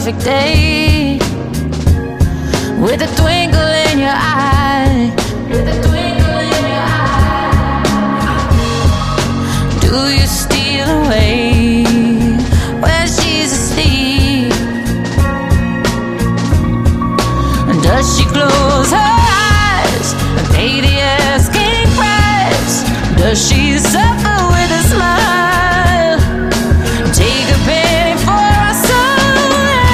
perfect day, with a twinkle in your eye, with a twinkle in your eye. Do you steal away when she's asleep? Does she close her eyes and pay the asking price? Does she suffer